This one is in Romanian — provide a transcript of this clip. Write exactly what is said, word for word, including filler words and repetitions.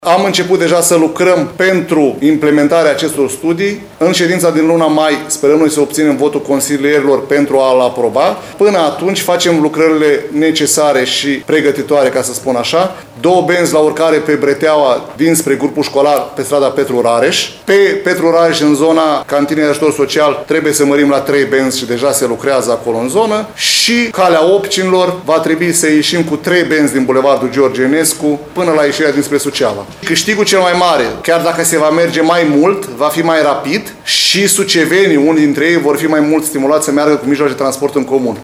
Am început deja să lucrăm pentru implementarea acestor studii. În ședința din luna mai sperăm noi să obținem votul consilierilor pentru a-l aproba. Până atunci facem lucrările necesare și pregătitoare, ca să spun așa. Două benzi la urcare pe Breteaua dinspre grupul școlar pe strada Petru Rareș. Pe Petru Rareș, în zona cantinei de ajutor social, trebuie să mărim la trei benzi și deja se lucrează acolo în zonă. Și calea Opcinilor va trebui să ieșim cu trei benzi din Bulevardul George Enescu până la ieșirea dinspre Suceava. Câștigul cel mai mare, chiar dacă se va merge mai mult, va fi mai rapid și sucevenii, unii dintre ei, vor fi mai mult stimulați să meargă cu mijloace de transport în comun.